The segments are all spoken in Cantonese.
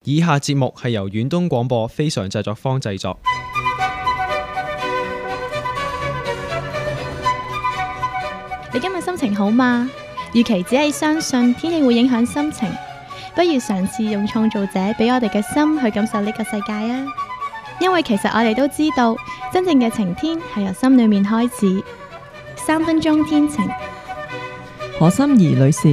以下節目係由遠東廣播非常製作坊製作。 你今日心情好嗎？與其只係相信天氣會影響心情，不如嘗試用創造者俾我哋嘅心去感受呢個世界啊！因為其實我哋都知道，真正嘅晴天係由心裏面開始。3分鐘天晴， 何心怡女士。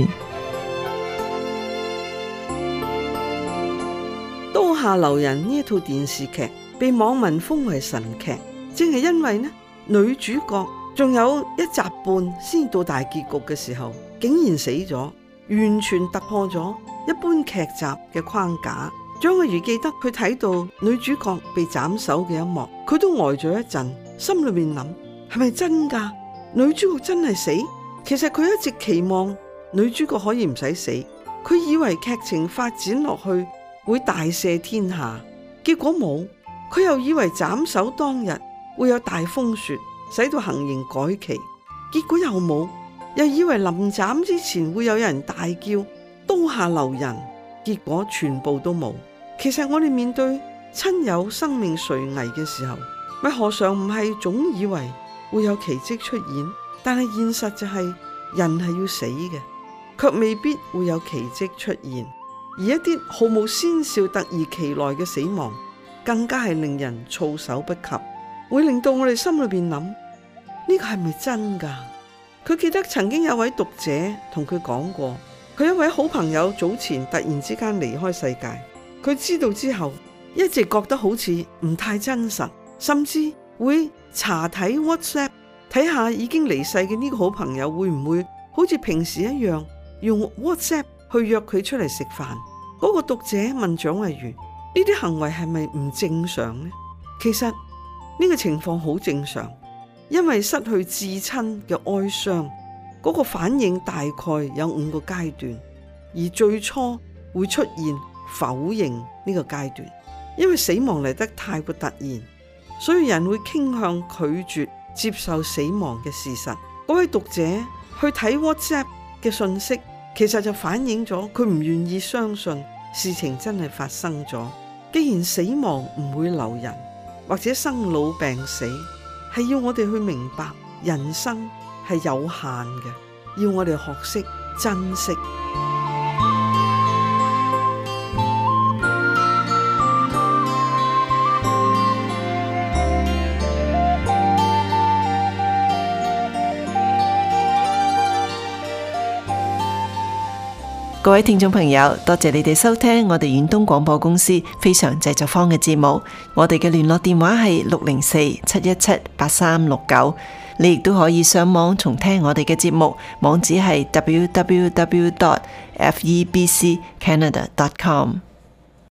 刀下留人呢一套電視劇被網民封為神劇，正係因為女主角仲有1集半先到大結局嘅時候，竟然死咗，完全突破咗一般劇集嘅框架。張愛如記得佢睇到女主角被斬首嘅一幕，佢都呆咗一陣，心裏面諗，係咪真㗎？女主角真係死？其實佢一直期望女主角可以唔使死，佢以為劇情發展落去會大赦天下，結果冇。佢又以為斬首當日會有大風雪，使到行刑改期，結果又冇。又以為臨斬之前會有人大叫刀下留人，結果全部都冇。其實我哋面對親友生命垂危嘅時候，咪何嘗唔係總以為會有奇蹟出現？但係現實就係人係要死嘅，卻未必會有奇蹟出現。而一啲毫無先兆、突如其來嘅死亡，更加係令人措手不及，會令到我哋心裏邊諗，呢個係咪真㗎？佢記得曾經有位讀者同佢講過，佢一位好朋友早前突然之間離開世界，佢知道之後一直覺得好似唔太真實，甚至會查睇 WhatsApp 睇下已經離世嘅呢個好朋友會唔會好似平時一樣用 WhatsApp 去約佢出嚟食飯。嗰個讀者問蔣慧茹，呢啲行為係咪唔正常呢？其實呢個情況好正常，因為失去至親嘅哀傷，嗰個反應大概有5個階段，而最初會出現否認呢個階段，因為死亡嚟得太過突然，所以人會傾向拒絕接受死亡嘅事實。嗰位讀者去睇 WhatsApp 嘅信息，其實就反映咗佢唔願意相信事情真係發生咗。既然死亡唔會留人，或者生老病死係要我哋去明白人生係有限嘅，要我哋學識珍惜。 各位聽眾朋友，多謝你哋收聽我哋遠東廣播公司非常製作坊嘅節目。我哋嘅聯絡電話係604-717-8369。你亦都可以上網重聽我哋嘅節目，網址係www.febccanada.com。